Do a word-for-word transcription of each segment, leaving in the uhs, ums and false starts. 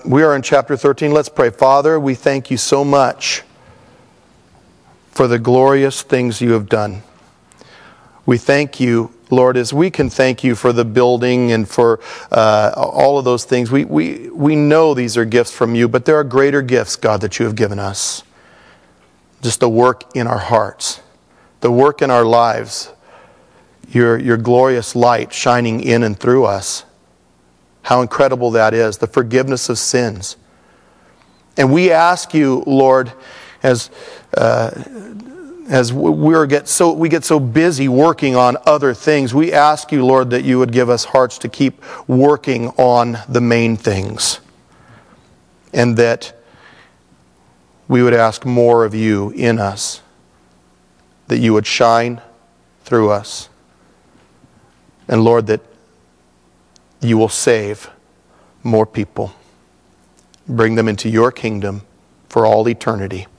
we are in chapter thirteen. Let's pray. Father, we thank you so much for the glorious things you have done. We thank you, Lord, as we can thank you for the building and for uh, all of those things. We, we, we know these are gifts from you, but there are greater gifts, God, that you have given us. Just the work in our hearts, the work in our lives, your, your glorious light shining in and through us. How incredible that is, the forgiveness of sins. And we ask you, Lord, as uh, as we get so we get so busy working on other things, we ask you, Lord, that you would give us hearts to keep working on the main things, and that we would ask more of you in us, that you would shine through us, and Lord, that you will save more people. Bring them into your kingdom for all eternity.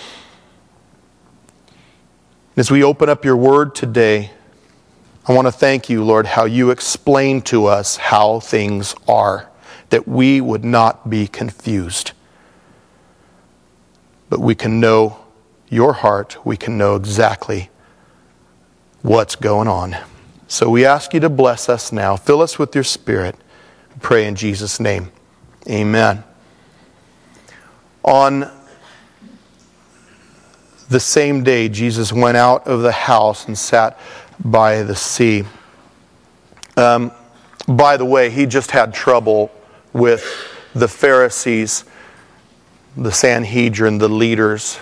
As we open up your word today, I want to thank you, Lord, how you explain to us how things are, that we would not be confused. But we can know your heart. We can know exactly what's going on. So we ask you to bless us now. Fill us with your Spirit. We pray in Jesus' name. Amen. On the same day, Jesus went out of the house and sat by the sea. Um, by the way, he just had trouble with the Pharisees, the Sanhedrin, the leaders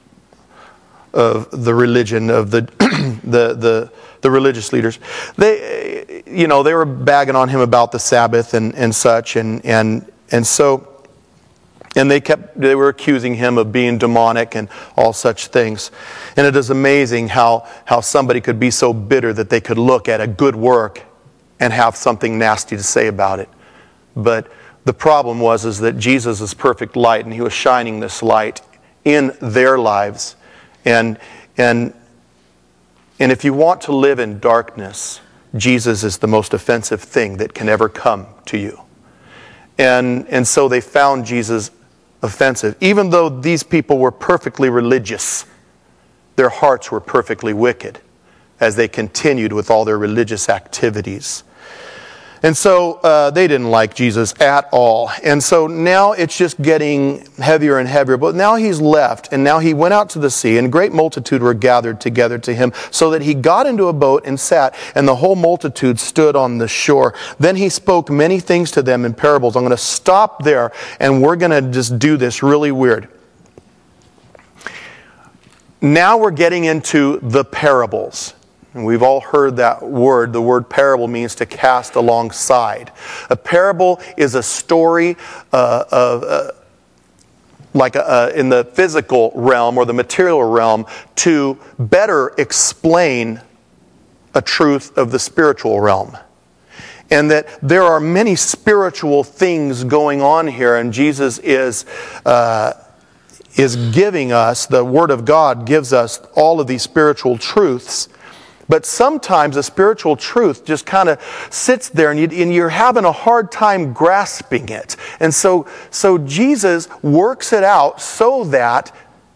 of the religion, of the the the the religious leaders. They, you know, they were bagging on him about the Sabbath and, and such, and and and so. And they kept they were accusing him of being demonic and all such things. And it is amazing how, how somebody could be so bitter that they could look at a good work and have something nasty to say about it. But the problem was is that Jesus is perfect light, and he was shining this light in their lives. And and and if you want to live in darkness, Jesus is the most offensive thing that can ever come to you. And and so they found Jesus offensive. Even though these people were perfectly religious, their hearts were perfectly wicked as they continued with all their religious activities. And so uh, they didn't like Jesus at all. And so now it's just getting heavier and heavier. But now he's left, and now he went out to the sea, and a great multitude were gathered together to him, so that he got into a boat and sat, and the whole multitude stood on the shore. Then he spoke many things to them in parables. I'm going to stop there, and we're going to just do this really weird. Now we're getting into the parables. And we've all heard that word. The word parable means to cast alongside. A parable is a story uh, of, uh, like a, uh, in the physical realm or the material realm, to better explain a truth of the spiritual realm. And that there are many spiritual things going on here, and Jesus is uh, is giving us, the Word of God gives us all of these spiritual truths. But sometimes a spiritual truth just kind of sits there, and, you, and you're having a hard time grasping it. And so, so Jesus works it out so that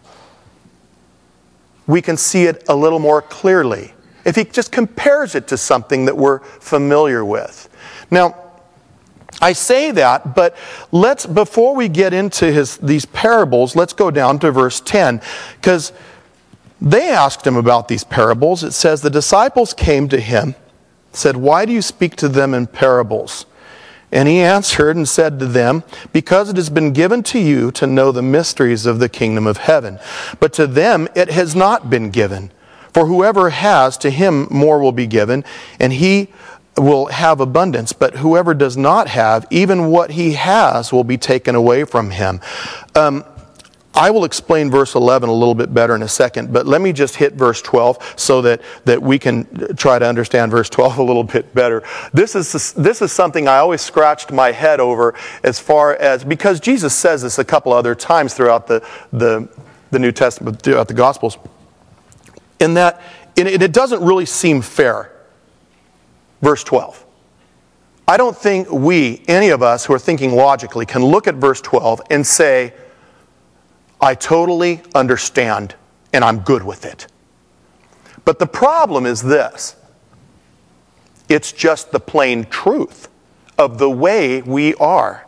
we can see it a little more clearly. If he just compares it to something that we're familiar with. Now, I say that, but let's, before we get into his these parables, let's go down to verse ten, because they asked him about these parables. It says, the disciples came to him, said, why do you speak to them in parables? And he answered and said to them, because it has been given to you to know the mysteries of the kingdom of heaven. But to them it has not been given. For whoever has, to him more will be given, and he will have abundance. But whoever does not have, even what he has will be taken away from him. Um, I will explain verse eleven a little bit better in a second, but let me just hit verse twelve so that, that we can try to understand verse twelve a little bit better. This is this is something I always scratched my head over, as far as, because Jesus says this a couple other times throughout the, the, the New Testament, throughout the Gospels, in that it, it doesn't really seem fair. Verse twelve. I don't think we, any of us who are thinking logically, can look at verse twelve and say, I totally understand and I'm good with it. But the problem is this. It's just the plain truth of the way we are.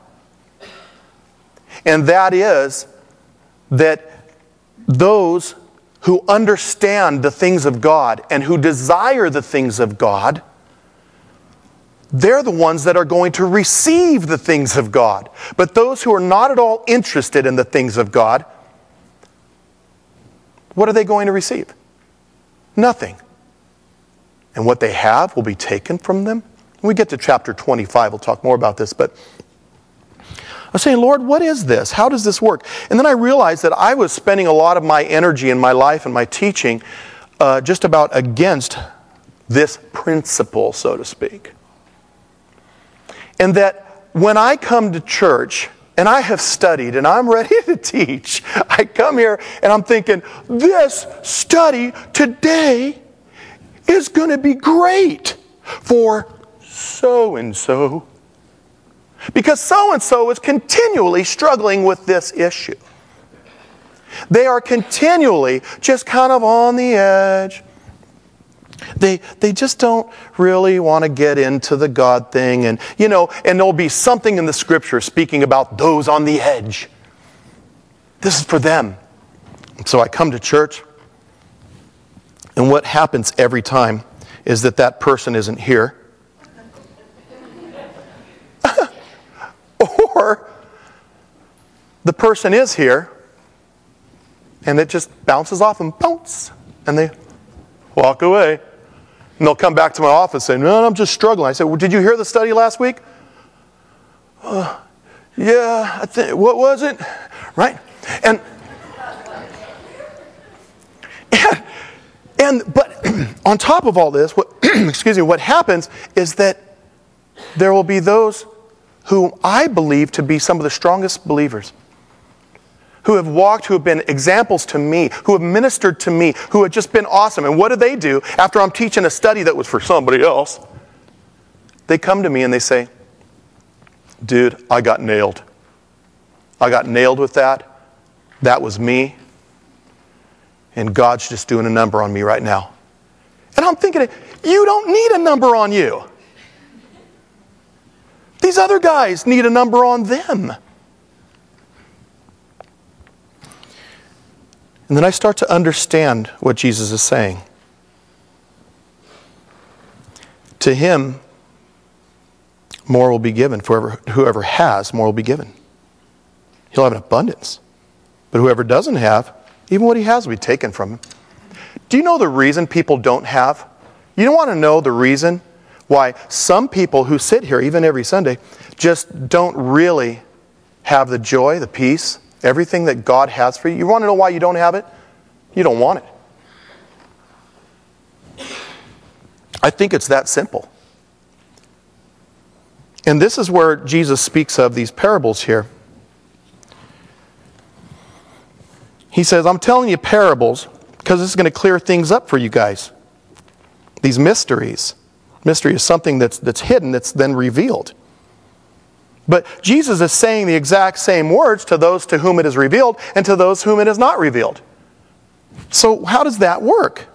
And that is that those who understand the things of God and who desire the things of God, they're the ones that are going to receive the things of God. But those who are not at all interested in the things of God, what are they going to receive? Nothing. And what they have will be taken from them. When we get to chapter twenty-five, we'll talk more about this, but I was saying, Lord, what is this? How does this work? And then I realized that I was spending a lot of my energy in my life and my teaching uh, just about against this principle, so to speak. And that when I come to church and I have studied and I'm ready to teach, I come here and I'm thinking, this study today is going to be great for so-and-so. Because so-and-so is continually struggling with this issue. They are continually just kind of on the edge. They they just don't really want to get into the God thing. And, you know, and there'll be something in the Scripture speaking about those on the edge. This is for them. So I come to church, and what happens every time is that that person isn't here. Or the person is here, and it just bounces off and bounce, and they walk away. And they'll come back to my office saying, no, I'm just struggling. I said, well, did you hear the study last week? Uh, yeah, I think, what was it? Right? And, and, and but on top of all this, what, excuse me, what happens is that there will be those who I believe to be some of the strongest believers, who have walked, who have been examples to me, who have ministered to me, who have just been awesome. And what do they do after I'm teaching a study that was for somebody else? They come to me and they say, dude, I got nailed. I got nailed with that. That was me. And God's just doing a number on me right now. And I'm thinking, you don't need a number on you. These other guys need a number on them. And then I start to understand what Jesus is saying. To him, more will be given. For whoever, whoever has, more will be given. He'll have an abundance. But whoever doesn't have, even what he has will be taken from him. Do you know the reason people don't have? You don't want to know the reason why some people who sit here, even every Sunday, just don't really have the joy, the peace, everything that God has for you. You want to know why you don't have it? You don't want it. I think it's that simple. And this is where Jesus speaks of these parables here. He says, I'm telling you parables because this is going to clear things up for you guys. These mysteries. Mystery is something that's, that's hidden, that's then revealed. But Jesus is saying the exact same words to those to whom it is revealed and to those whom it is not revealed. So how does that work?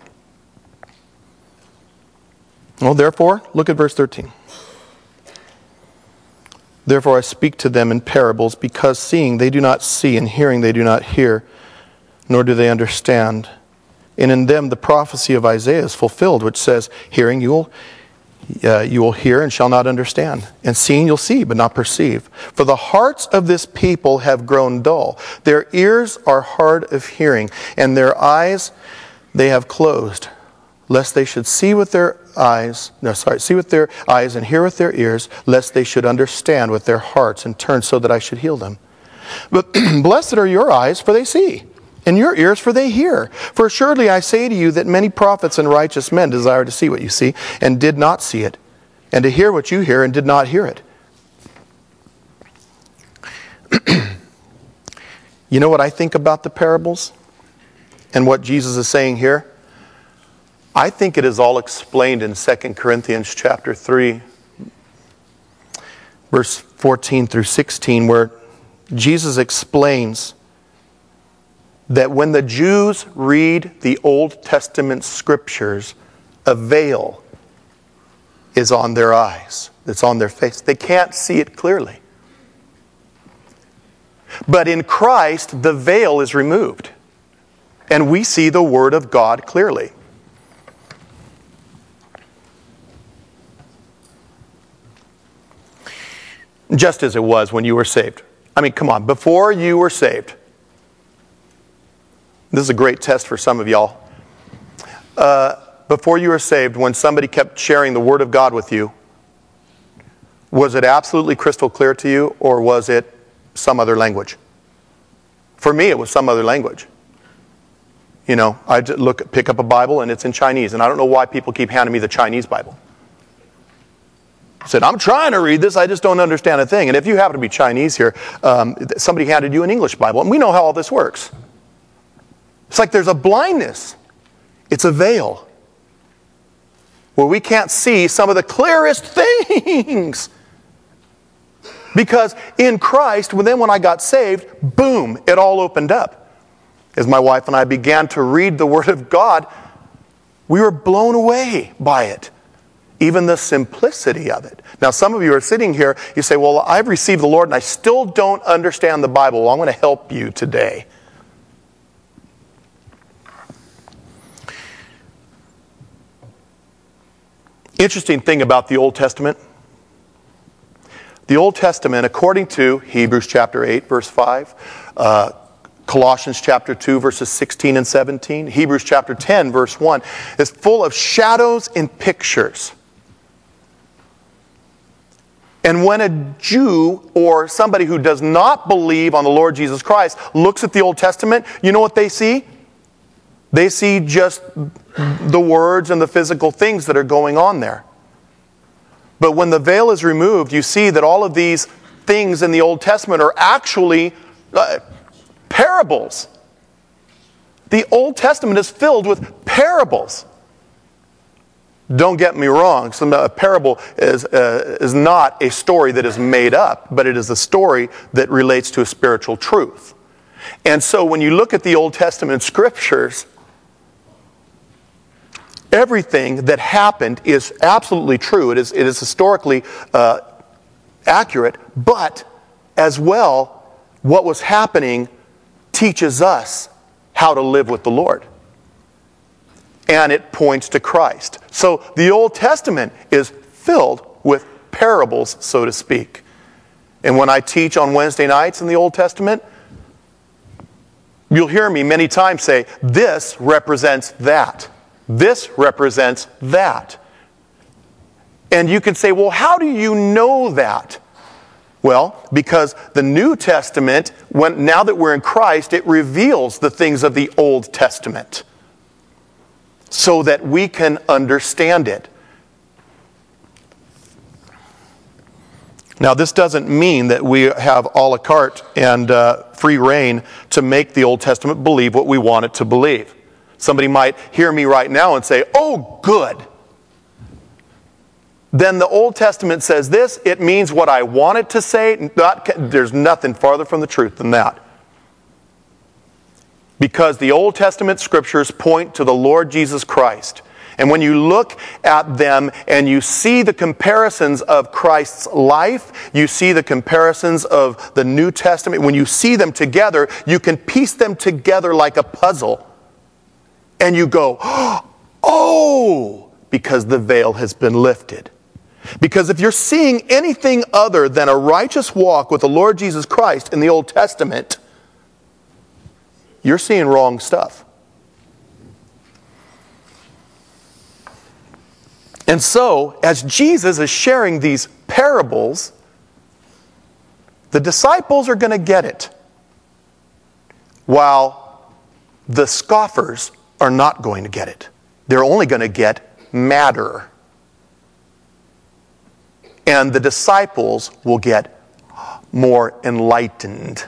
Well, therefore, look at verse thirteen. Therefore I speak to them in parables, because seeing they do not see, and hearing they do not hear, nor do they understand. And in them the prophecy of Isaiah is fulfilled, which says, hearing you will, uh, you will hear and shall not understand, and seeing you'll see but not perceive. For the hearts of this people have grown dull. Their ears are hard of hearing, and their eyes they have closed, lest they should see with their eyes, no, sorry, see with their eyes and hear with their ears, lest they should understand with their hearts and turn so that I should heal them. But blessed are your eyes, for they see, and your ears, for they hear. For assuredly I say to you that many prophets and righteous men desire to see what you see, and did not see it, and to hear what you hear, and did not hear it. You know what I think about the parables? And what Jesus is saying here? I think it is all explained in Second Corinthians chapter three, verse fourteen through sixteen, where Jesus explains that when the Jews read the Old Testament scriptures, a veil is on their eyes. It's on their face. They can't see it clearly. But in Christ, the veil is removed, and we see the Word of God clearly. Just as it was when you were saved. I mean, come on, before you were saved. This is a great test for some of y'all. Uh, before you were saved, when somebody kept sharing the Word of God with you, was it absolutely crystal clear to you, or was it some other language? For me, it was some other language. You know, I look, pick up a Bible and it's in Chinese, and I don't know why people keep handing me the Chinese Bible. I said, I'm trying to read this, I just don't understand a thing. And if you happen to be Chinese here, um, somebody handed you an English Bible, and we know how all this works. It's like there's a blindness. It's a veil where we can't see some of the clearest things. Because in Christ, then when I got saved, boom, it all opened up. As my wife and I began to read the Word of God, we were blown away by it. Even the simplicity of it. Now, some of you are sitting here, you say, well, I've received the Lord and I still don't understand the Bible. Well, I'm going to help you today. Interesting thing about the Old Testament. The Old Testament, according to Hebrews chapter eight, verse five, uh, Colossians chapter two, verses sixteen and seventeen, Hebrews chapter ten, verse one, is full of shadows and pictures. And when a Jew or somebody who does not believe on the Lord Jesus Christ looks at the Old Testament, you know what they see? They see just the words and the physical things that are going on there. But when the veil is removed, you see that all of these things in the Old Testament are actually uh, parables. The Old Testament is filled with parables. Don't get me wrong, some, a parable is, uh, is not a story that is made up, but it is a story that relates to a spiritual truth. And so when you look at the Old Testament scriptures, everything that happened is absolutely true. It is, it is historically uh, accurate, but as well, what was happening teaches us how to live with the Lord. And it points to Christ. So the Old Testament is filled with parables, so to speak. And when I teach on Wednesday nights in the Old Testament, you'll hear me many times say, this represents that. This represents that. And you can say, well, how do you know that? Well, because the New Testament, when, now that we're in Christ, it reveals the things of the Old Testament, so that we can understand it. Now, this doesn't mean that we have a la carte and uh, free reign to make the Old Testament believe what we want it to believe. Somebody might hear me right now and say, oh, good. Then the Old Testament says this, it means what I want it to say. Not, there's nothing farther from the truth than that. Because the Old Testament scriptures point to the Lord Jesus Christ. And when you look at them and you see the comparisons of Christ's life, you see the comparisons of the New Testament, when you see them together, you can piece them together like a puzzle. And you go, oh, because the veil has been lifted. Because if you're seeing anything other than a righteous walk with the Lord Jesus Christ in the Old Testament, you're seeing wrong stuff. And so, as Jesus is sharing these parables, the disciples are going to get it, while the scoffers are not going to get it. They're only going to get matter. And the disciples will get more enlightened.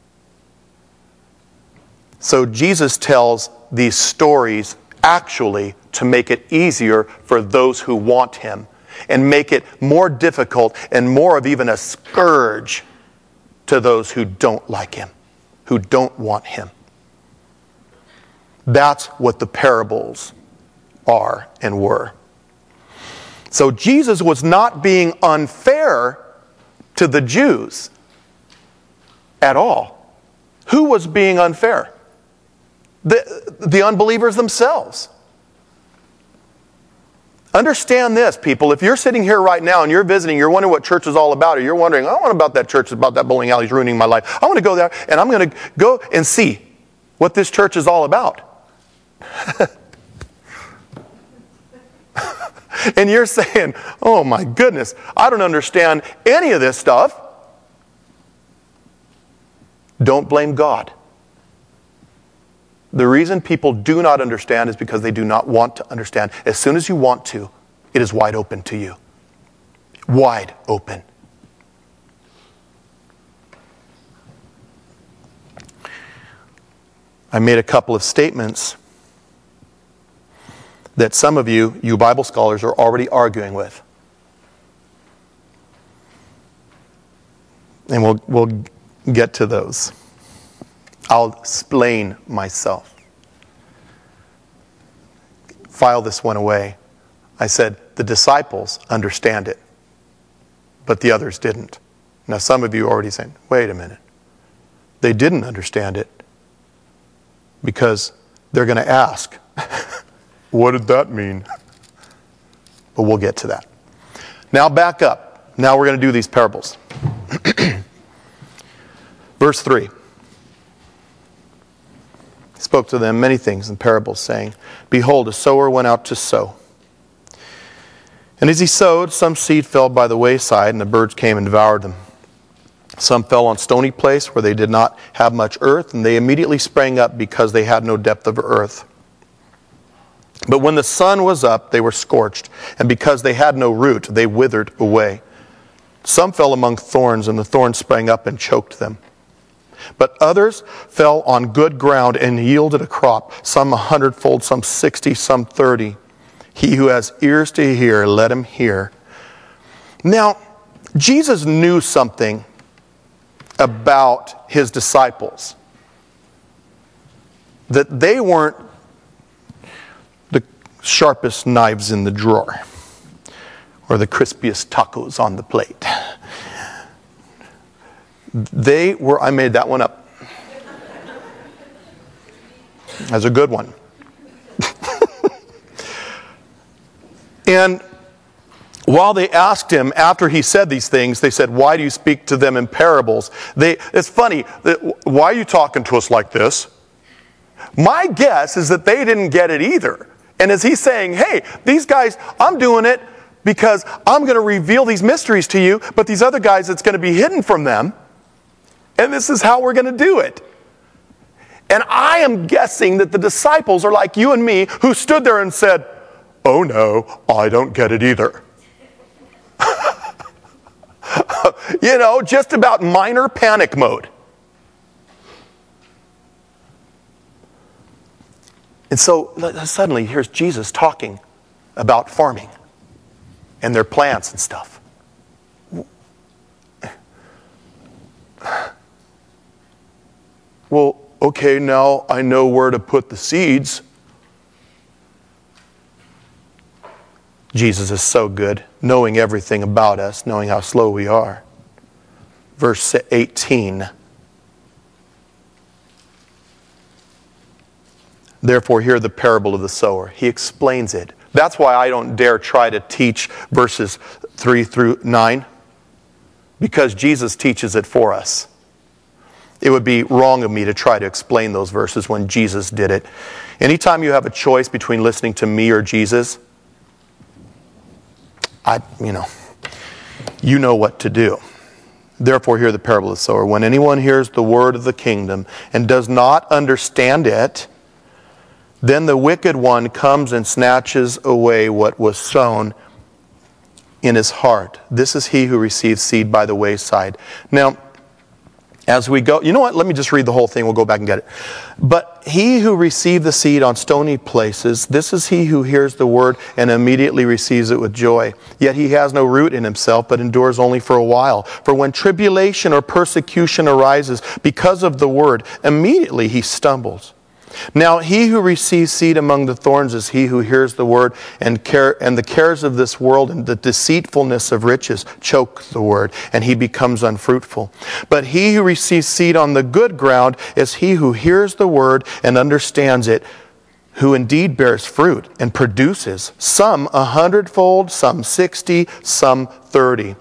So Jesus tells these stories actually to make it easier for those who want him. and make it more difficult and more of even a scourge to those who don't like him, who don't want him. That's what the parables are and were. So Jesus was not being unfair to the Jews at all. Who was being unfair? The, the unbelievers themselves. Understand this, people. If you're sitting here right now and you're visiting, you're wondering what church is all about, or you're wondering, I don't want about that church, it's about that bowling alley, it's ruining my life. I want to go there and I'm going to go and see what this church is all about. And you're saying, oh my goodness, I don't understand any of this stuff. Don't blame God. The reason people do not understand is because they do not want to understand. As soon as you want to, it is wide open to you. Wide open. I made a couple of statements that some of you, you Bible scholars, are already arguing with. And we'll, we'll get to those. I'll explain myself. File this one away. I said, the disciples understand it, but the others didn't. Now some of you are already saying, wait a minute. They didn't understand it because they're going to ask, what did that mean? But we'll get to that. Now back up. Now we're going to do these parables. Verse three. He spoke to them many things in parables, saying, behold, a sower went out to sow. And as he sowed, some seed fell by the wayside, and the birds came and devoured them. Some fell on stony place where they did not have much earth, and they immediately sprang up because they had no depth of earth. But when the sun was up, they were scorched, and because they had no root, they withered away. Some fell among thorns, and the thorns sprang up and choked them. But others fell on good ground and yielded a crop, some a hundredfold, some sixty, some thirty. He who has ears to hear, let him hear. Now, Jesus knew something about his disciples. That they weren't the sharpest knives in the drawer or the crispiest tacos on the plate. They were, I made that one up. That's a good one. And while they asked him after he said these things, they said, why do you speak to them in parables? They, it's funny, why are you talking to us like this? My guess is that they didn't get it either. And as he's saying, hey, these guys, I'm doing it because I'm going to reveal these mysteries to you, but these other guys, it's going to be hidden from them. And this is how we're going to do it. And I am guessing that the disciples are like you and me who stood there and said, oh no, I don't get it either. You know, just about minor panic mode. And so suddenly here's Jesus talking about farming and their plants and stuff. Well, okay, now I know where to put the seeds. Jesus is so good, knowing everything about us, knowing how slow we are. Verse eighteen. Therefore, hear the parable of the sower. He explains it. That's why I don't dare try to teach verses three through nine, because Jesus teaches it for us. It would be wrong of me to try to explain those verses when Jesus did it. Anytime you have a choice between listening to me or Jesus, I, you know, you know what to do. Therefore, hear the parable of the sower. When anyone hears the word of the kingdom and does not understand it, then the wicked one comes and snatches away what was sown in his heart. This is he who receives seed by the wayside. Now, As we go, you know what? Let me just read the whole thing. We'll go back and get it. But he who received the seed on stony places, this is he who hears the word and immediately receives it with joy. Yet he has no root in himself, but endures only for a while. For when tribulation or persecution arises because of the word, immediately he stumbles. Now he who receives seed among the thorns is he who hears the word, and care, and the cares of this world and the deceitfulness of riches choke the word, and he becomes unfruitful. But he who receives seed on the good ground is he who hears the word and understands it, who indeed bears fruit and produces, some a hundredfold, some sixty, some thirty.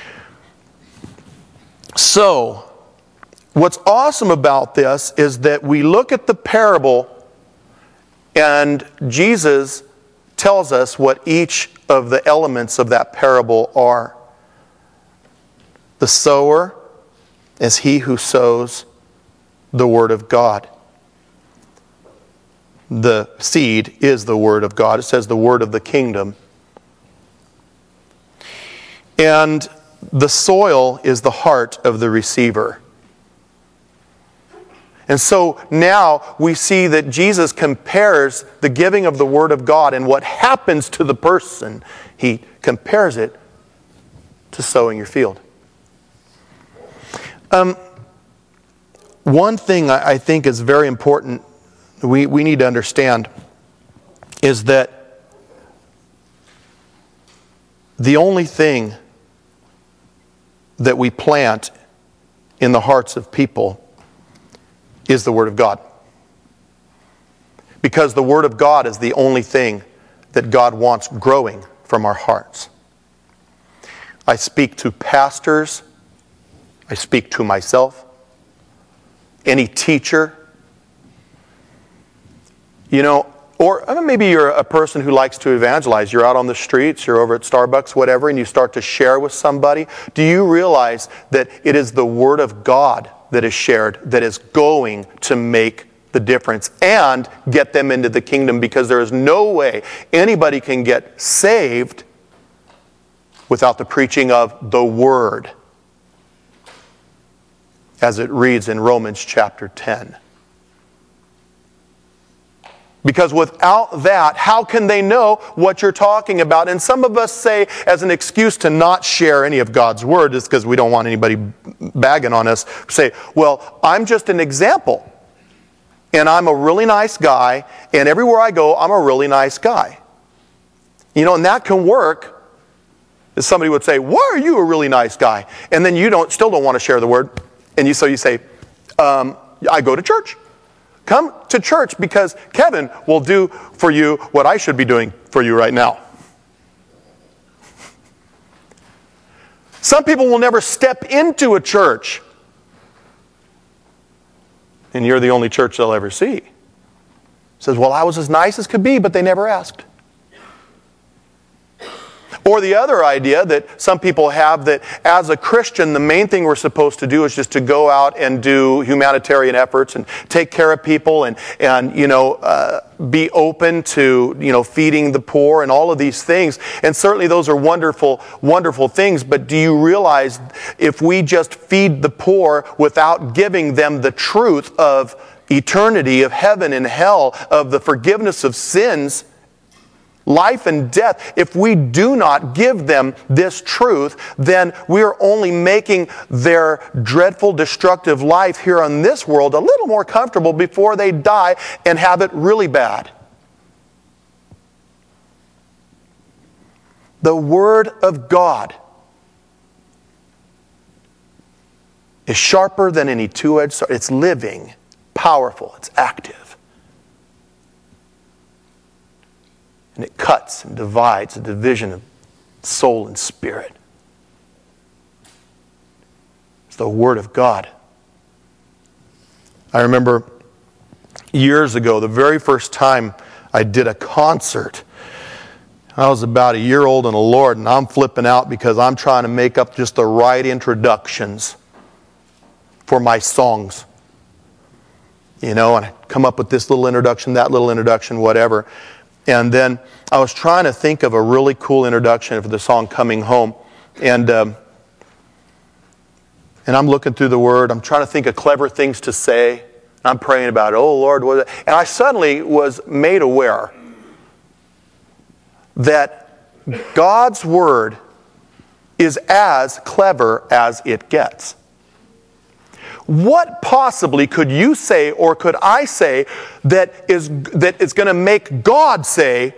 So, what's awesome about this is that we look at the parable and Jesus tells us what each of the elements of that parable are. The sower is he who sows the word of God. The seed is the word of God. It says the word of the kingdom. And the soil is the heart of the receiver. And so now we see that Jesus compares the giving of the Word of God and what happens to the person. He compares it to sowing your field. Um, one thing I think is very important, we, we need to understand, is that the only thing that we plant in the hearts of people is the Word of God. Because the Word of God is the only thing that God wants growing from our hearts. I speak to pastors. I speak to myself. Any teacher. You know, or maybe you're a person who likes to evangelize. You're out on the streets, you're over at Starbucks, whatever, and you start to share with somebody. Do you realize that it is the Word of God that is shared that is going to make the difference and get them into the kingdom? Because there is no way anybody can get saved without the preaching of the Word, as it reads in Romans chapter ten. Because without that, how can they know what you're talking about? And some of us say, as an excuse to not share any of God's Word, is because we don't want anybody bagging on us, say, well, I'm just an example. And I'm a really nice guy, and everywhere I go, I'm a really nice guy. You know, and that can work. If somebody would say, why are you a really nice guy? And then you don't, still don't want to share the Word. And you, so you say, um, I go to church. Come to church because Kevin will do for you what I should be doing for you right now. Some people will never step into a church. And you're the only church they'll ever see. Says, well, I was as nice as could be, but they never asked. Or the other idea that some people have, that as a Christian, the main thing we're supposed to do is just to go out and do humanitarian efforts and take care of people and, and you know, uh, be open to, you know, feeding the poor and all of these things. And certainly those are wonderful, wonderful things. But do you realize if we just feed the poor without giving them the truth of eternity, of heaven and hell, of the forgiveness of sins, life and death, if we do not give them this truth, then we are only making their dreadful, destructive life here on this world a little more comfortable before they die and have it really bad. The Word of God is sharper than any two-edged sword. It's living, powerful, it's active. And it cuts and divides, a division of soul and spirit. It's the Word of God. I remember years ago, the very first time I did a concert, I was about a year old in the Lord, and I'm flipping out because I'm trying to make up just the right introductions for my songs. You know, and I come up with this little introduction, that little introduction, whatever. And then I was trying to think of a really cool introduction for the song Coming Home. And um, and I'm looking through the Word. I'm trying to think of clever things to say. I'm praying about it. Oh, Lord, what is it? And I suddenly was made aware that God's Word is as clever as it gets. What possibly could you say or could I say that is that is going to make God say,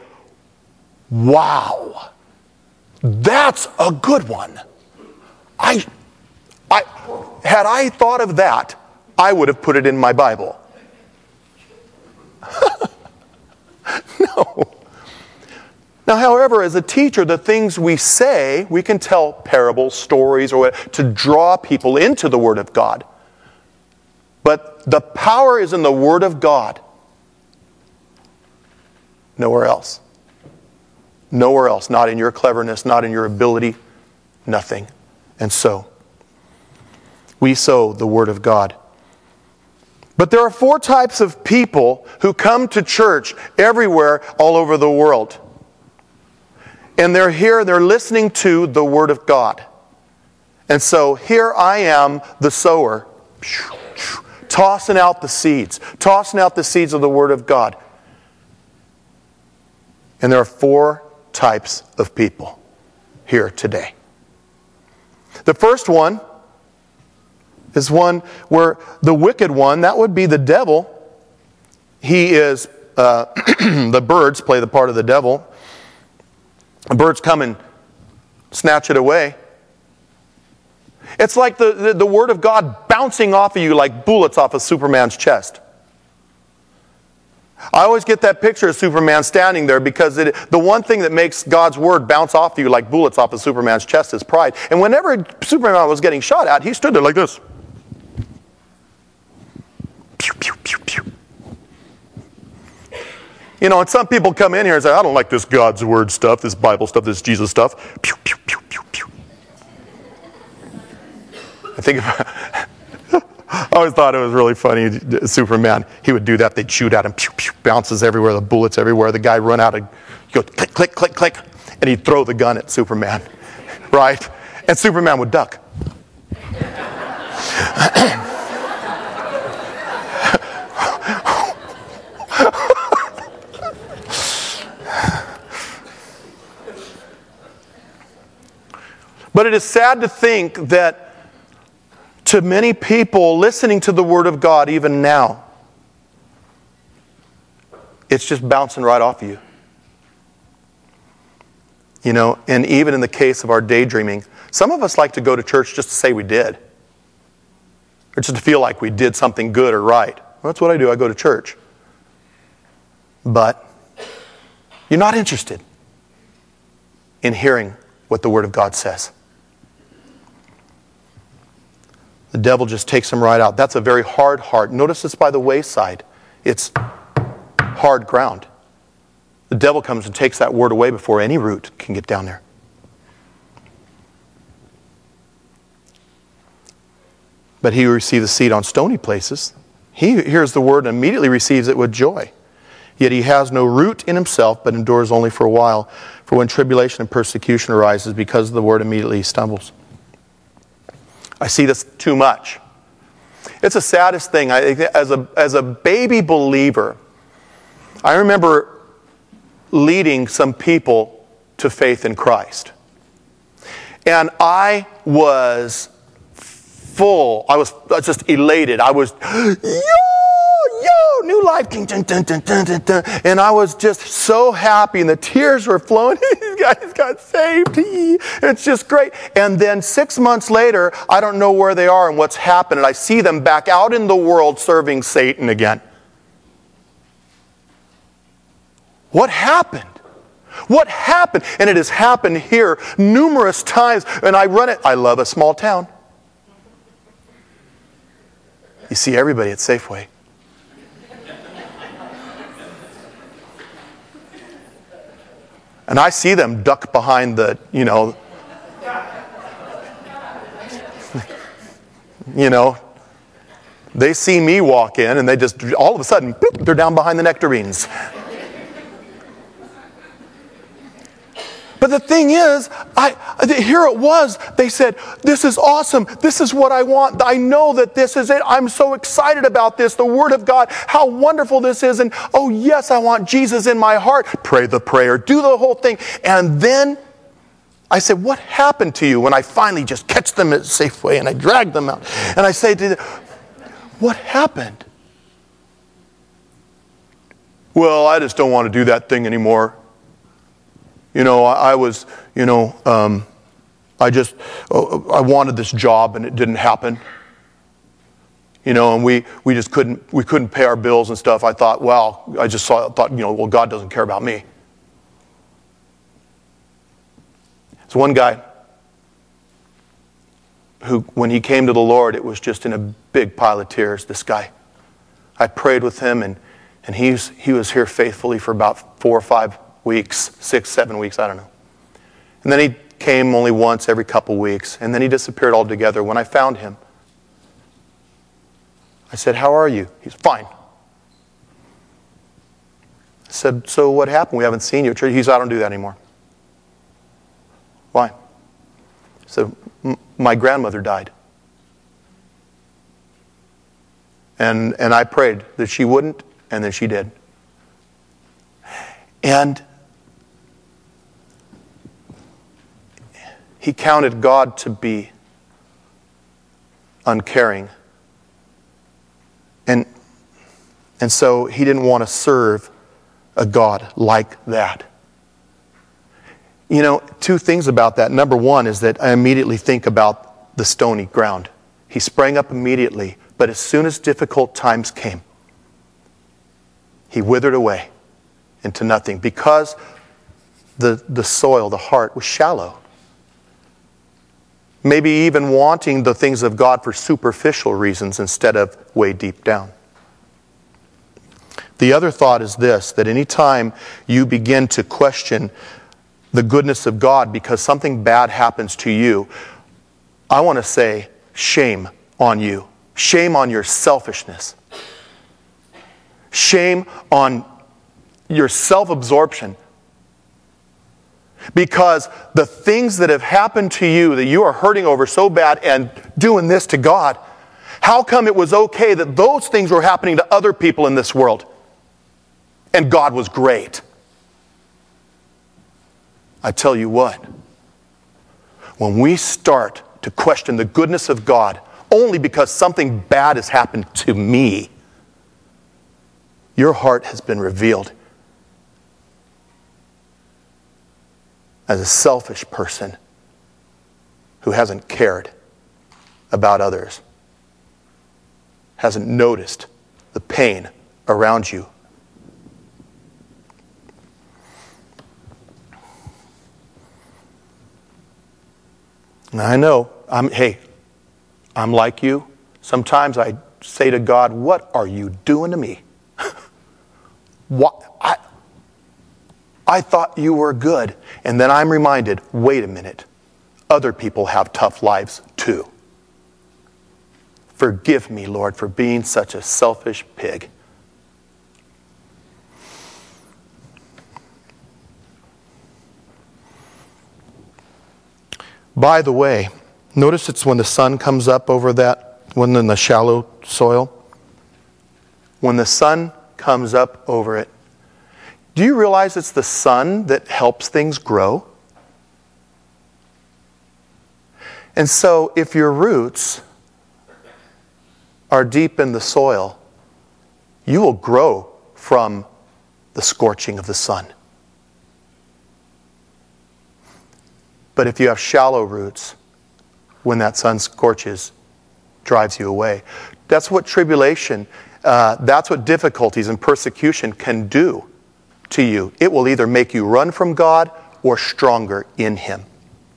wow, that's a good one. I, I, had I thought of that, I would have put it in my Bible. No. Now, however, as a teacher, the things we say, we can tell parables, stories, or whatever, to draw people into the Word of God. But the power is in the Word of God. Nowhere else. Nowhere else. Not in your cleverness, not in your ability, nothing. And so, we sow the Word of God. But there are four types of people who come to church everywhere, all over the world. And they're here, they're listening to the Word of God. And so, here I am, the sower, tossing out the seeds, tossing out the seeds of the Word of God. And there are four types of people here today. The first one is one where the wicked one, that would be the devil. He is, uh, the birds play the part of the devil. The birds come and snatch it away. It's like the, the, the Word of God bouncing off of you like bullets off of Superman's chest. I always get that picture of Superman standing there because it, the one thing that makes God's Word bounce off of you like bullets off of Superman's chest is pride. And whenever Superman was getting shot at, he stood there like this. Pew, pew, pew, pew. You know, and some people come in here and say, I don't like this God's Word stuff, this Bible stuff, this Jesus stuff. Pew, pew, pew, pew, pew. I think about, I always thought it was really funny, Superman. He would do that. They'd shoot at him. Pew, pew, bounces everywhere. The bullets everywhere. The guy run out. Of, go click, click, click, click. And he'd throw the gun at Superman. Right? And Superman would duck. But it is sad to think that to many people listening to the Word of God even now, it's just bouncing right off of you. You know, and even in the case of our daydreaming, some of us like to go to church just to say we did. Or just to feel like we did something good or right. Well, that's what I do. I go to church. But you're not interested in hearing what the Word of God says. The devil just takes them right out. That's a very hard heart. Notice it's by the wayside. It's hard ground. The devil comes and takes that word away before any root can get down there. But he who receives the seed on stony places, he hears the word and immediately receives it with joy. Yet he has no root in himself, but endures only for a while. For when tribulation and persecution arises because of the word, immediately he stumbles. I see this too much. It's the saddest thing. I, as a, as a baby believer, I remember leading some people to faith in Christ. And I was full. I was just elated. I was, yo, yo, new life. Dun, dun, dun, dun, dun, dun. And I was just so happy, and the tears were flowing. These guys got saved. It's just great. And then six months later, I don't know where they are and what's happened. And I see them back out in the world serving Satan again. What happened? What happened? And it has happened here numerous times. And I run it. I love a small town. You see everybody at Safeway. And I see them duck behind the, you know, you know, they see me walk in and they just, all of a sudden, boop, they're down behind the nectarines. But the thing is, I here it was. They said, this is awesome. This is what I want. I know that this is it. I'm so excited about this. The Word of God, how wonderful this is. And oh yes, I want Jesus in my heart. Pray the prayer. Do the whole thing. And then I said, what happened to you when I finally just catch them at Safeway and I drag them out? And I say to them, what happened? Well, I just don't want to do that thing anymore. You know, I, I was, you know, um, I just, uh, I wanted this job and it didn't happen. You know, and we, we just couldn't, we couldn't pay our bills and stuff. I thought, well, I just saw, thought, you know, well, God doesn't care about me. So one guy who, when he came to the Lord, it was just in a big pile of tears, this guy. I prayed with him, and, and he's, he was here faithfully for about four or five weeks, six, seven weeks, I don't know. And then he came only once every couple weeks, and then he disappeared altogether. When I found him, I said, how are you? He's fine. I said, so what happened? We haven't seen you at church. He said, I don't do that anymore. Why? So my grandmother died. And and I prayed that she wouldn't, and then she did. And he counted God to be uncaring. And and so he didn't want to serve a God like that. You know, two things about that. Number one is that I immediately think about the stony ground. He sprang up immediately, but as soon as difficult times came, he withered away into nothing because the, the soil, the heart, was shallow. Maybe even wanting the things of God for superficial reasons instead of way deep down. The other thought is this, that any time you begin to question the goodness of God because something bad happens to you, I want to say, shame on you. Shame on your selfishness. Shame on your self-absorption. Because the things that have happened to you that you are hurting over so bad and doing this to God, how come it was okay that those things were happening to other people in this world and God was great? I tell you what, when we start to question the goodness of God only because something bad has happened to me, your heart has been revealed as a selfish person who hasn't cared about others, hasn't noticed the pain around you. Now, I know, I'm, hey, I'm like you. Sometimes I say to God, what are you doing to me? what, I, I thought you were good. And then I'm reminded, wait a minute, other people have tough lives too. Forgive me, Lord, for being such a selfish pig. By the way, notice it's when the sun comes up over that, when in the shallow soil. When the sun comes up over it. Do you realize it's the sun that helps things grow? And so if your roots are deep in the soil, you will grow from the scorching of the sun. But if you have shallow roots, when that sun scorches, drives you away. That's what tribulation, uh, that's what difficulties and persecution can do to you. It will either make you run from God or stronger in Him.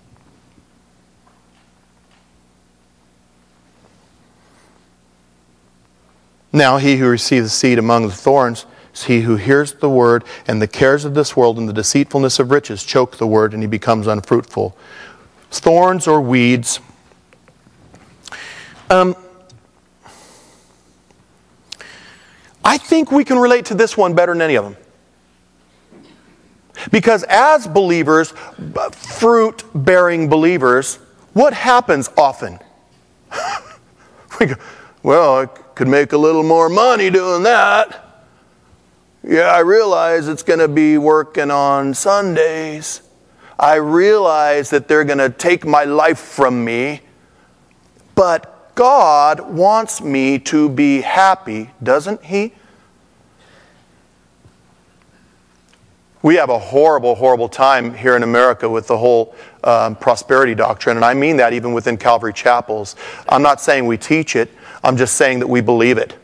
Now he who receives the seed among the thorns is he who hears the word, and the cares of this world and the deceitfulness of riches choke the word, and he becomes unfruitful. Thorns or weeds. Um, I think we can relate to this one better than any of them. Because as believers, fruit-bearing believers, what happens often? We go, well, I could make a little more money doing that. Yeah, I realize it's going to be working on Sundays. I realize that they're going to take my life from me. But God wants me to be happy, doesn't He? We have a horrible, horrible time here in America with the whole um, prosperity doctrine, and I mean that even within Calvary Chapels. I'm not saying we teach it, I'm just saying that we believe it.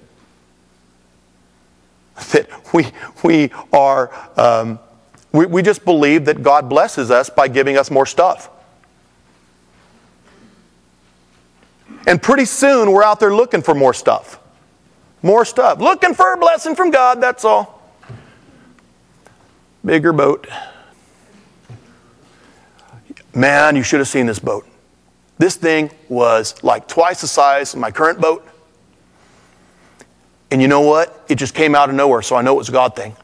That we, we are, um, we, we just believe that God blesses us by giving us more stuff. And pretty soon we're out there looking for more stuff. More stuff. Looking for a blessing from God, that's all. Bigger boat. Man, you should have seen this boat. This thing was like twice the size of my current boat. And you know what? It just came out of nowhere, so I know it was a God thing.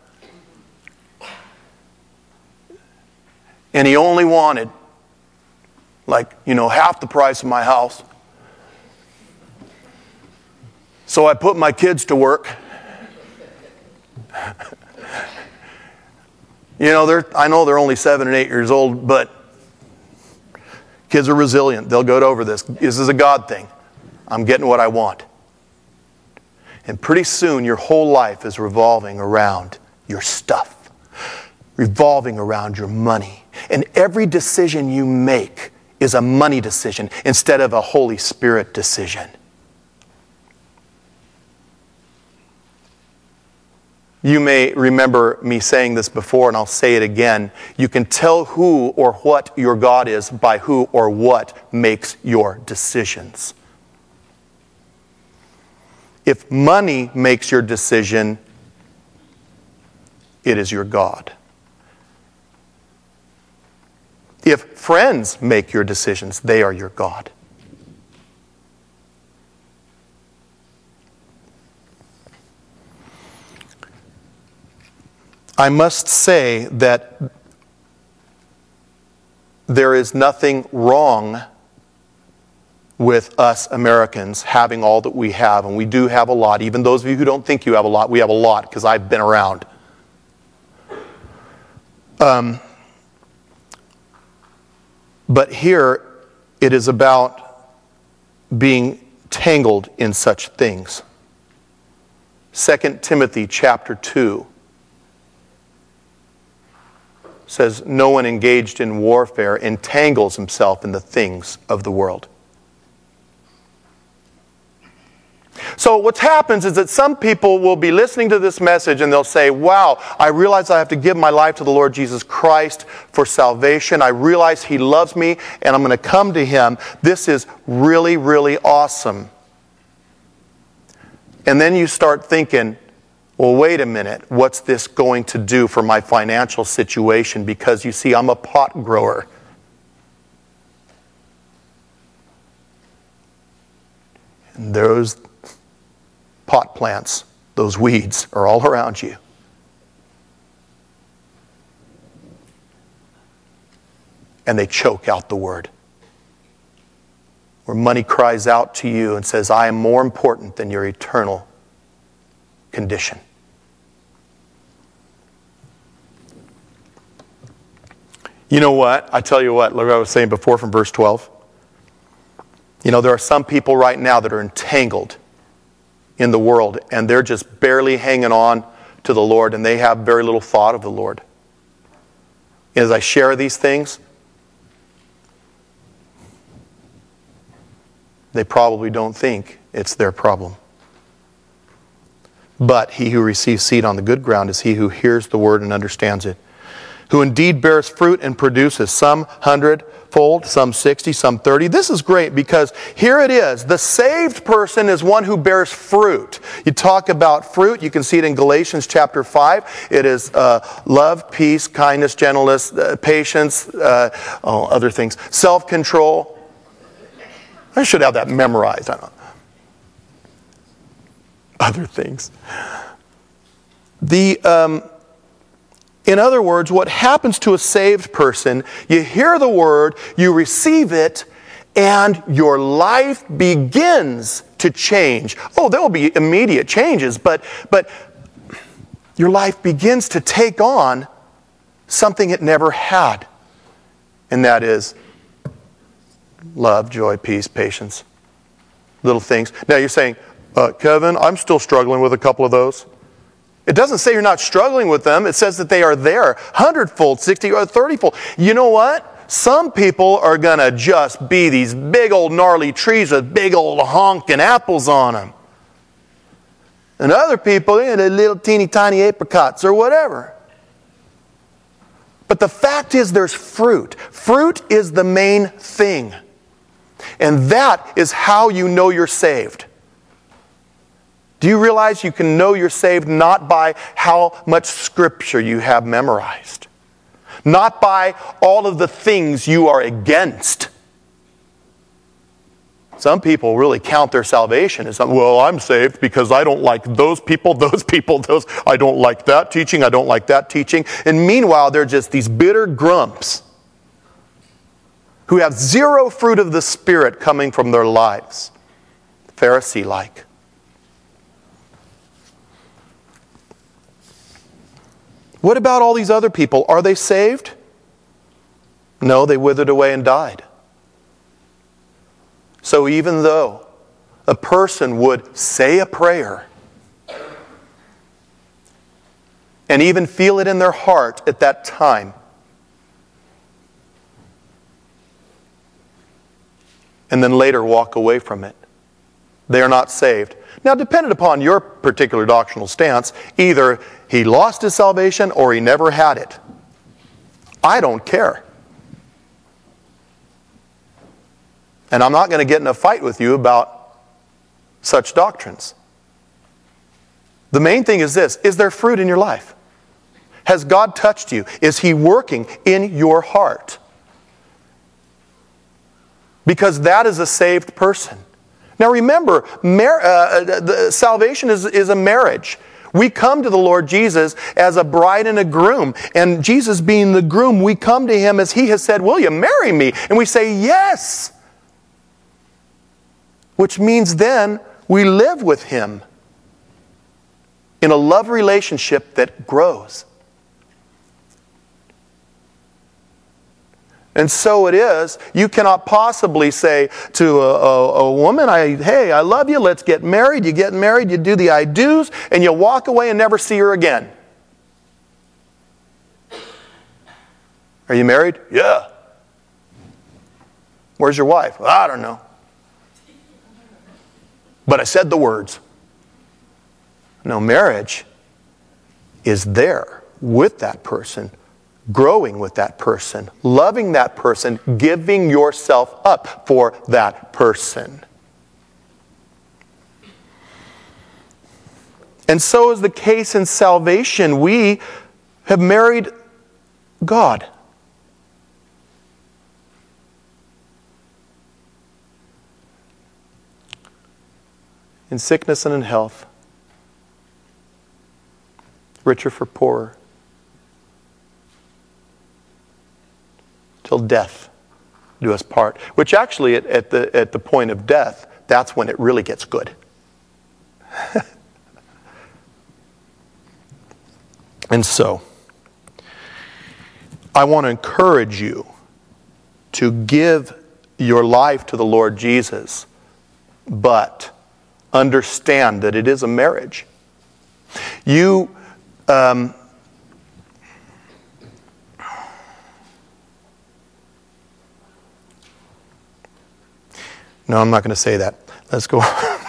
And He only wanted, like, you know, half the price of my house. So I put my kids to work. You know, they're, I know they're only seven and eight years old, but kids are resilient. They'll go over this. This is a God thing. I'm getting what I want. And pretty soon your whole life is revolving around your stuff, revolving around your money. And every decision you make is a money decision instead of a Holy Spirit decision. You may remember me saying this before, and I'll say it again. You can tell who or what your God is by who or what makes your decisions. If money makes your decision, it is your God. If friends make your decisions, they are your God. I must say that there is nothing wrong with us Americans having all that we have, and we do have a lot. Even those of you who don't think you have a lot, we have a lot because I've been around. Um, but here it is about being tangled in such things. Second Timothy chapter two says, no one engaged in warfare entangles himself in the things of the world. So what happens is that some people will be listening to this message and they'll say, wow, I realize I have to give my life to the Lord Jesus Christ for salvation. I realize He loves me and I'm going to come to Him. This is really, really awesome. And then you start thinking, well, wait a minute, what's this going to do for my financial situation? Because you see, I'm a pot grower. And those pot plants, those weeds, are all around you. And they choke out the word. Where money cries out to you and says, I am more important than your eternal condition. You know what? I tell you what, like I was saying before from verse twelve. You know, there are some people right now that are entangled in the world and they're just barely hanging on to the Lord and they have very little thought of the Lord. As I share these things, they probably don't think it's their problem. But he who receives seed on the good ground is he who hears the word and understands it, who indeed bears fruit and produces some hundredfold, some sixty, some thirty. This is great because here it is. The saved person is one who bears fruit. You talk about fruit, you can see it in Galatians chapter five. It is uh, love, peace, kindness, gentleness, uh, patience, uh, oh, other things, self-control. I should have that memorized. I don't know. Other things. The... Um, In other words, what happens to a saved person, you hear the word, you receive it, and your life begins to change. Oh, there will be immediate changes, but, but your life begins to take on something it never had. And that is love, joy, peace, patience. Little things. Now you're saying, uh, Kevin, I'm still struggling with a couple of those. It doesn't say you're not struggling with them. It says that they are there. Hundredfold, sixty, or thirtyfold. You know what? Some people are going to just be these big old gnarly trees with big old honking apples on them. And other people, you know, little teeny tiny apricots or whatever. But the fact is there's fruit. Fruit is the main thing. And that is how you know you're saved. Do you realize you can know you're saved not by how much scripture you have memorized? Not by all of the things you are against. Some people really count their salvation as, well, I'm saved because I don't like those people, those people, those. I don't like that teaching, I don't like that teaching. And meanwhile, they're just these bitter grumps who have zero fruit of the Spirit coming from their lives. Pharisee-like. What about all these other people? Are they saved? No, they withered away and died. So even though a person would say a prayer and even feel it in their heart at that time, and then later walk away from it, they are not saved. Now, dependent upon your particular doctrinal stance, either he lost his salvation or he never had it. I don't care. And I'm not going to get in a fight with you about such doctrines. The main thing is this: is there fruit in your life? Has God touched you? Is He working in your heart? Because that is a saved person. Now remember, mar- uh, the salvation is, is a marriage. We come to the Lord Jesus as a bride and a groom. And Jesus being the groom, we come to Him as He has said, will you marry me? And we say, yes. Which means then we live with Him in a love relationship that grows. And so it is, you cannot possibly say to a, a, a woman, I, hey, I love you, let's get married. You get married, you do the I do's, and you walk away and never see her again. Are you married? Yeah. Where's your wife? I don't know. But I said the words. No, marriage is there with that person, growing with that person, loving that person, giving yourself up for that person. And so is the case in salvation. We have married God. In sickness and in health, richer for poorer, till death do us part. Which actually, at, at the at the point of death, that's when it really gets good. And so, I want to encourage you to give your life to the Lord Jesus, but understand that it is a marriage. You, um, no, I'm not going to say that. Let's go.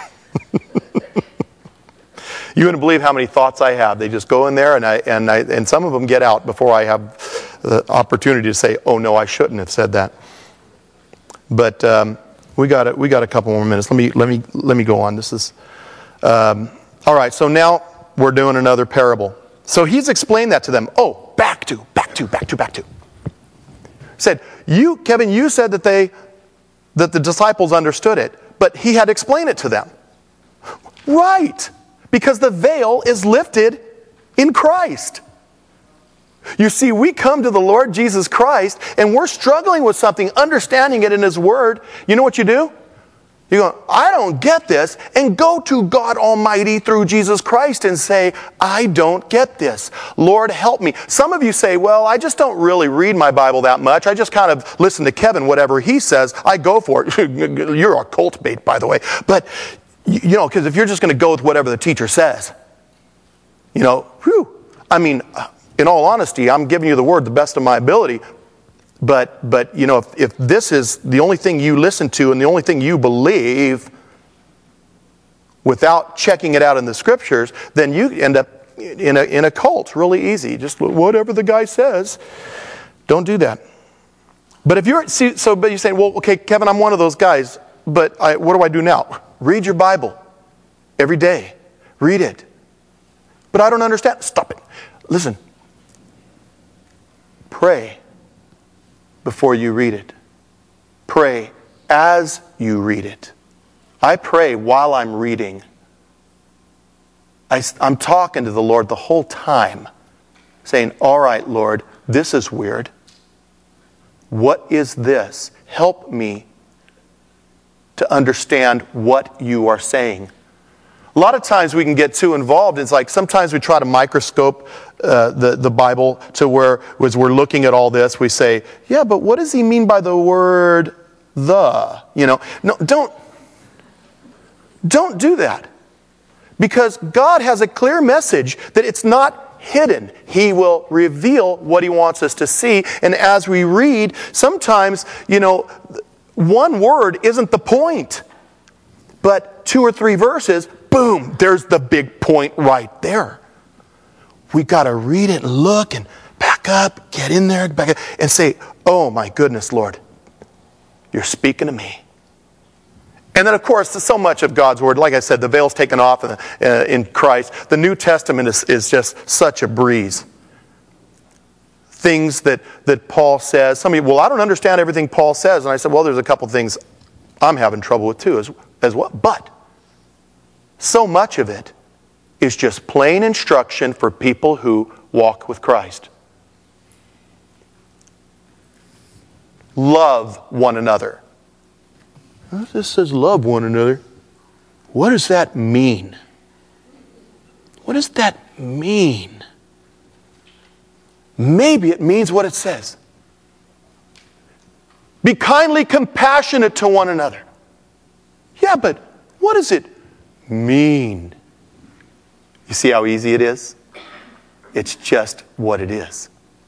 You wouldn't believe how many thoughts I have. They just go in there, and I and I and some of them get out before I have the opportunity to say, "Oh no, I shouldn't have said that." But um, we got a, we got a couple more minutes. Let me let me let me go on. This is um, all right. So now we're doing another parable. So he's explained that to them. Oh, back to back to back to back to. Said you, Kevin. You said that they that the disciples understood it, but he had explained it to them. Right. Because the veil is lifted in Christ. You see, we come to the Lord Jesus Christ and we're struggling with something, understanding it in His Word. You know what you do? You go, I don't get this, and go to God Almighty through Jesus Christ and say, I don't get this. Lord, help me. Some of you say, well, I just don't really read my Bible that much. I just kind of listen to Kevin, whatever he says, I go for it. You're a cult bait, by the way. But, you know, because if you're just going to go with whatever the teacher says, you know, whew. I mean, in all honesty, I'm giving you the Word the best of my ability. But, but you know, if, if this is the only thing you listen to and the only thing you believe without checking it out in the Scriptures, then you end up in a, in a cult really easy. Just whatever the guy says. Don't do that. But if you're, see, so but you're saying, well, okay, Kevin, I'm one of those guys, but I, what do I do now? Read your Bible every day. Read it. But I don't understand. Stop it. Listen. Pray before you read it. Pray as you read it. I pray while I'm reading. I, I'm talking to the Lord the whole time, saying, all right, Lord, this is weird. What is this? Help me to understand what you are saying. A lot of times we can get too involved. It's like sometimes we try to microscope uh, the, the Bible to where as we're looking at all this, we say, yeah, but what does he mean by the word the? You know, no, don't, don't do that. Because God has a clear message that it's not hidden. He will reveal what He wants us to see. And as we read, sometimes, you know, one word isn't the point. But two or three verses, boom, there's the big point right there. We got to read it and look and back up, get in there, back up, and say, oh my goodness, Lord, you're speaking to me. And then, of course, so much of God's Word, like I said, the veil's taken off in, uh, in Christ. The New Testament is, is just such a breeze. Things that, that Paul says. Some of you, well, I don't understand everything Paul says. And I said, well, there's a couple things I'm having trouble with too as, as well. But so much of it is just plain instruction for people who walk with Christ. Love one another. This says love one another. What does that mean? What does that mean? Maybe it means what it says. Be kindly compassionate to one another. Yeah, but what does it mean? You see how easy it is? It's just what it is.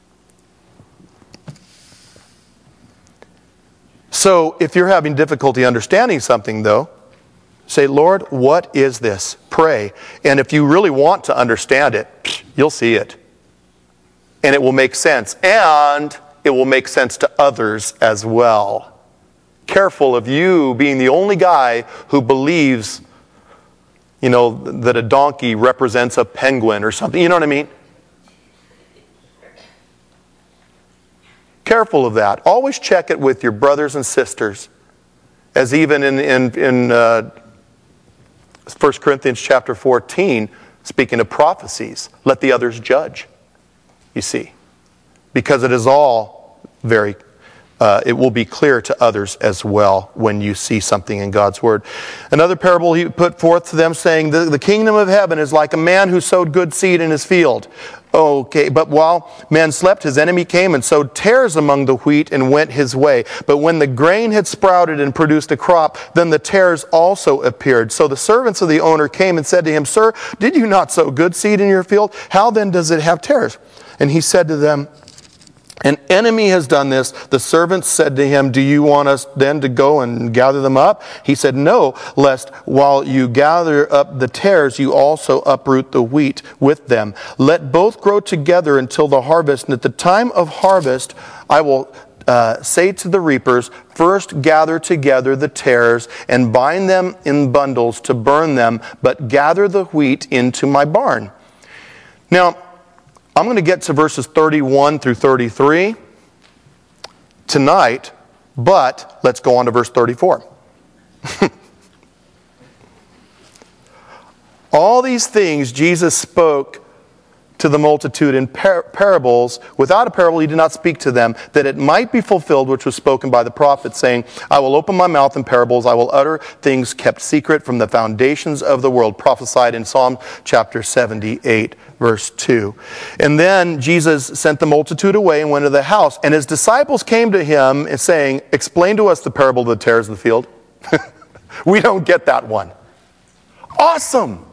So if you're having difficulty understanding something, though, say, Lord, what is this? Pray. And if you really want to understand it, you'll see it. And it will make sense. And it will make sense to others as well. Careful of you being the only guy who believes, you know, that a donkey represents a penguin or something. You know what I mean? Careful of that. Always check it with your brothers and sisters. As even in, in, in uh, First Corinthians chapter fourteen, speaking of prophecies, let the others judge. You see. Because it is all very, uh, it will be clear to others as well when you see something in God's Word. Another parable he put forth to them saying, the, the kingdom of heaven is like a man who sowed good seed in his field. Okay, but while man slept, his enemy came and sowed tares among the wheat and went his way. But when the grain had sprouted and produced a crop, then the tares also appeared. So the servants of the owner came and said to him, Sir, did you not sow good seed in your field? How then does it have tares? And he said to them, An enemy has done this. The servants said to him, Do you want us then to go and gather them up? He said, No, lest while you gather up the tares, you also uproot the wheat with them. Let both grow together until the harvest. And at the time of harvest, I will uh, say to the reapers, First gather together the tares and bind them in bundles to burn them, but gather the wheat into my barn. Now, I'm going to get to verses thirty-one through thirty-three tonight, but let's go on to verse thirty-four. All these things Jesus spoke to the multitude in par- parables. Without a parable he did not speak to them, that it might be fulfilled which was spoken by the prophet, saying, I will open my mouth in parables, I will utter things kept secret from the foundations of the world, prophesied in Psalm chapter seventy-eight, verse two. And then Jesus sent the multitude away and went to the house, and his disciples came to him and saying, explain to us the parable of the tares of the field. We don't get that one. Awesome!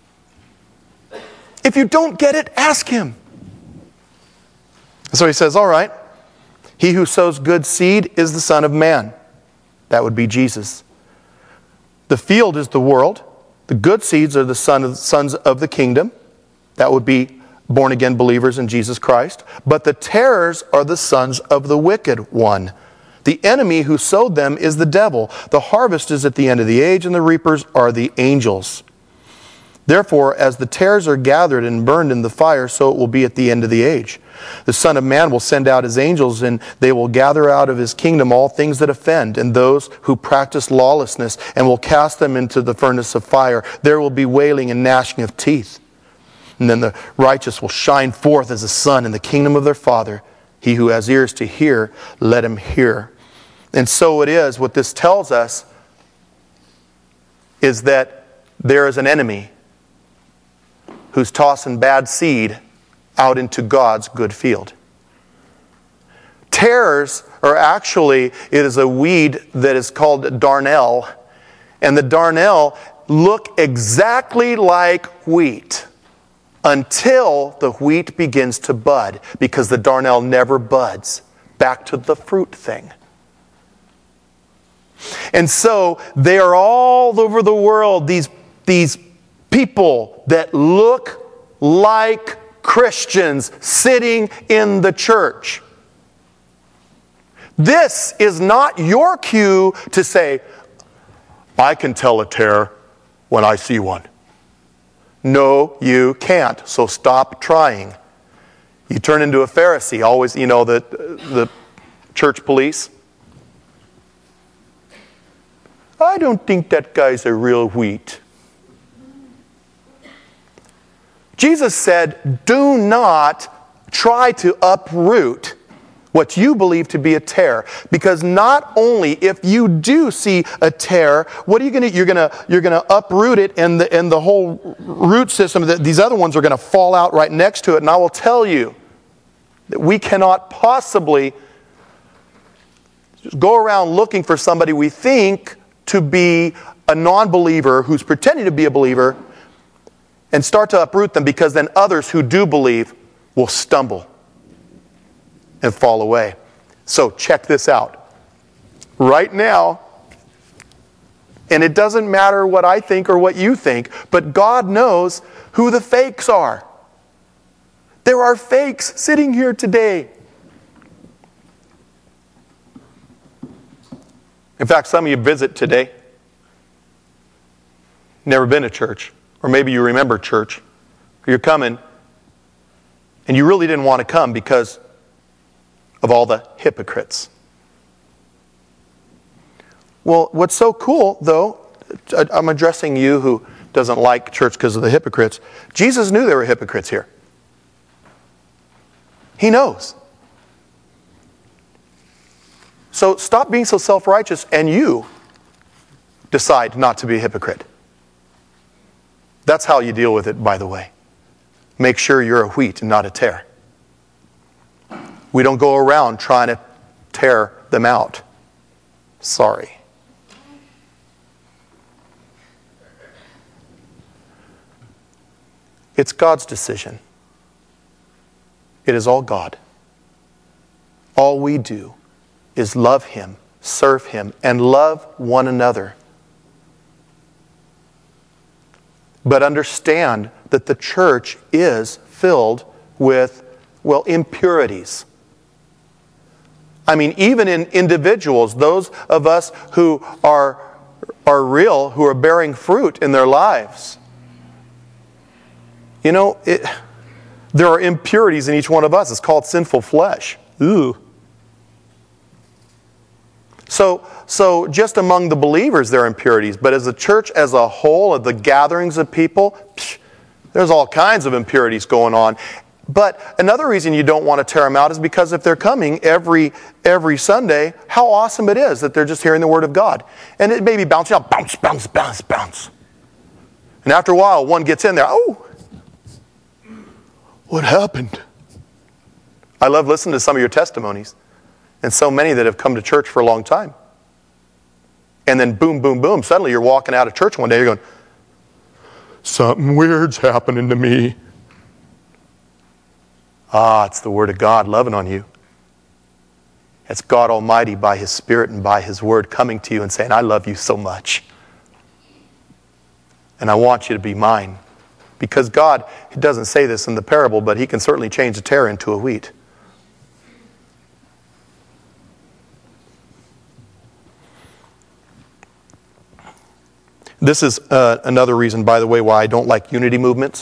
If you don't get it, ask him. So he says, all right, he who sows good seed is the Son of Man. That would be Jesus. The field is the world. The good seeds are the son of, sons of the kingdom. That would be born-again believers in Jesus Christ. But the tares are the sons of the wicked one. The enemy who sowed them is the devil. The harvest is at the end of the age, and the reapers are the angels. Therefore, as the tares are gathered and burned in the fire, so it will be at the end of the age. The Son of Man will send out his angels, and they will gather out of his kingdom all things that offend, and those who practice lawlessness, and will cast them into the furnace of fire. There will be wailing and gnashing of teeth. And then the righteous will shine forth as the sun in the kingdom of their Father. He who has ears to hear, let him hear. And so it is, what this tells us is that there is an enemy who's tossing bad seed out into God's good field. Tares are actually, it is a weed that is called darnel. And the darnel look exactly like wheat until the wheat begins to bud, because the darnel never buds. Back to the fruit thing. And so they are all over the world, these, these people that look like Christians sitting in the church. This is not your cue to say, I can tell a tare when I see one. No, you can't, so stop trying. You turn into a Pharisee, always, you know, the, the church police. I don't think that guy's a real wheat. Jesus said, do not try to uproot what you believe to be a tare. Because not only if you do see a tare, what are you going to, you're going to, you're going to uproot it, and the, and the whole root system, the, these other ones are going to fall out right next to it. And I will tell you that we cannot possibly just go around looking for somebody we think to be a non-believer who's pretending to be a believer and start to uproot them, because then others who do believe will stumble and fall away. So check this out. Right now, and it doesn't matter what I think or what you think, but God knows who the fakes are. There are fakes sitting here today. In fact, some of you visit today. Never been to church. Or maybe you remember church. Or you're coming, and you really didn't want to come because of all the hypocrites. Well, what's so cool, though, I'm addressing you who doesn't like church because of the hypocrites. Jesus knew there were hypocrites here. He knows. So stop being so self-righteous, and you decide not to be a hypocrite. That's how you deal with it, by the way. Make sure you're a wheat and not a tare. We don't go around trying to tear them out. Sorry. It's God's decision. It is all God. All we do is love Him, serve Him, and love one another. But understand that the church is filled with, well, impurities. I mean, even in individuals, those of us who are, are real, who are bearing fruit in their lives. You know, it, there are impurities in each one of us. It's called sinful flesh. Ooh. So, so just among the believers there are impurities, but as a church as a whole, of the gatherings of people, psh, There's all kinds of impurities going on. But another reason you don't want to tear them out is because if they're coming every every Sunday, how awesome it is that they're just hearing the Word of God. And it may be bouncing out, bounce, bounce, bounce, bounce. And after a while, one gets in there, oh, what happened? I love listening to some of your testimonies. And so many that have come to church for a long time. And then boom, boom, boom, suddenly you're walking out of church one day, you're going, something weird's happening to me. Ah, it's the Word of God loving on you. It's God Almighty by His Spirit and by His Word coming to you and saying, I love you so much. And I want you to be mine. Because God, He doesn't say this in the parable, but He can certainly change a tare into a wheat. This is uh, another reason, by the way, why I don't like unity movements.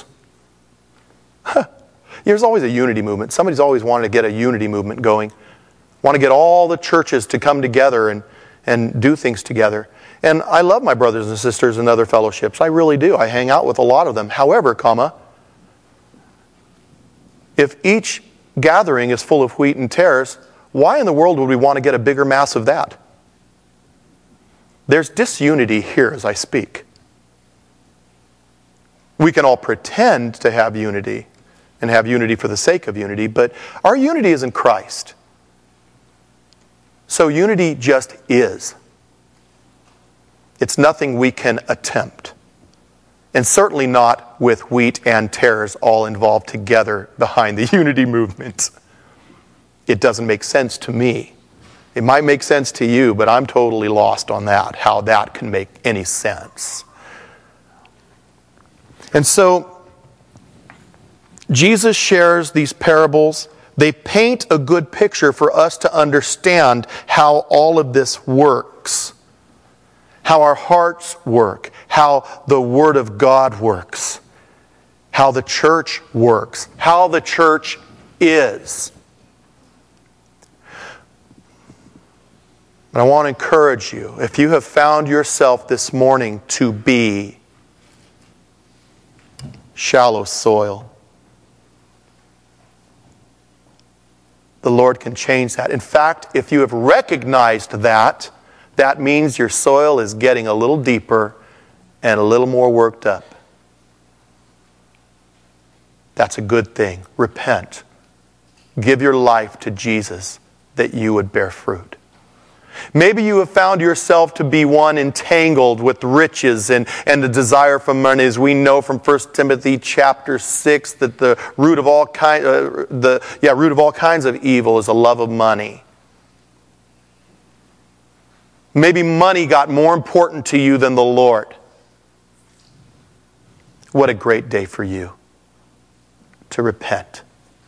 There's always a unity movement. Somebody's always wanted to get a unity movement going. Want to get all the churches to come together and, and do things together. And I love my brothers and sisters in other fellowships. I really do. I hang out with a lot of them. However, comma, if each gathering is full of wheat and tares, why in the world would we want to get a bigger mass of that? There's disunity here as I speak. We can all pretend to have unity and have unity for the sake of unity, but our unity is in Christ. So unity just is. It's nothing we can attempt. And certainly not with wheat and tares all involved together behind the unity movement. It doesn't make sense to me. It might make sense to you, but I'm totally lost on that, how that can make any sense. And so, Jesus shares these parables. They paint a good picture for us to understand how all of this works. How our hearts work. How the Word of God works. How the church works. How the church is. And I want to encourage you, if you have found yourself this morning to be shallow soil, the Lord can change that. In fact, if you have recognized that, that means your soil is getting a little deeper and a little more worked up. That's a good thing. Repent. Give your life to Jesus that you would bear fruit. Maybe you have found yourself to be one entangled with riches and, and the desire for money. As we know from First Timothy chapter six that the root of all kind, uh, the yeah root of all kinds of evil is a love of money. Maybe money got more important to you than the Lord. What a great day for you to repent.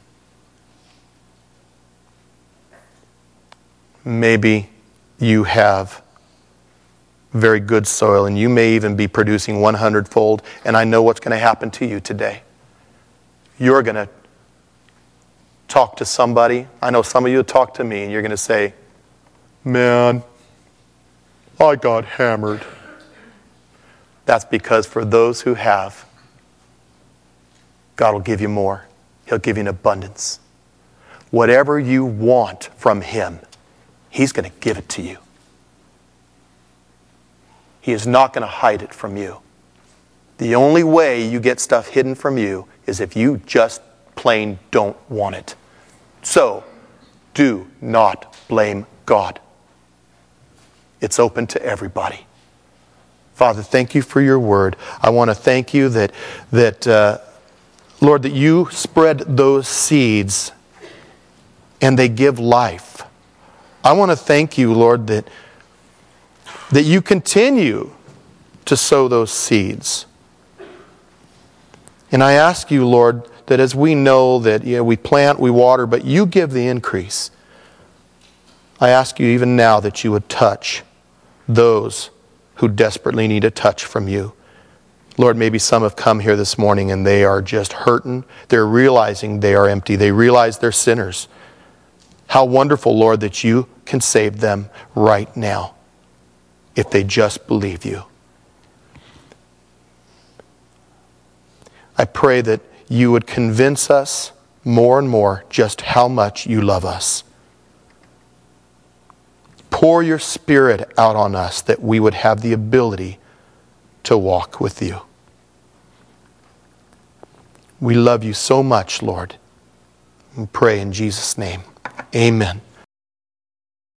Maybe you have very good soil, and you may even be producing one hundred fold, and I know what's going to happen to you today. You're going to talk to somebody. I know some of you talk to me, and you're going to say, man, I got hammered. That's because for those who have, God will give you more. He'll give you an abundance. Whatever you want from Him, He's going to give it to you. He is not going to hide it from you. The only way you get stuff hidden from you is if you just plain don't want it. So, do not blame God. It's open to everybody. Father, thank you for your word. I want to thank you that, that uh, Lord, that you spread those seeds and they give life. I want to thank you, Lord, that, that you continue to sow those seeds. And I ask you, Lord, that as we know that you know, we plant, we water, but you give the increase. I ask you even now that you would touch those who desperately need a touch from you. Lord, maybe some have come here this morning and they are just hurting. They're realizing they are empty. They realize they're sinners. How wonderful, Lord, that you can save them right now if they just believe you. I pray that you would convince us more and more just how much you love us. Pour your Spirit out on us that we would have the ability to walk with you. We love you so much, Lord. We pray in Jesus' name. Amen.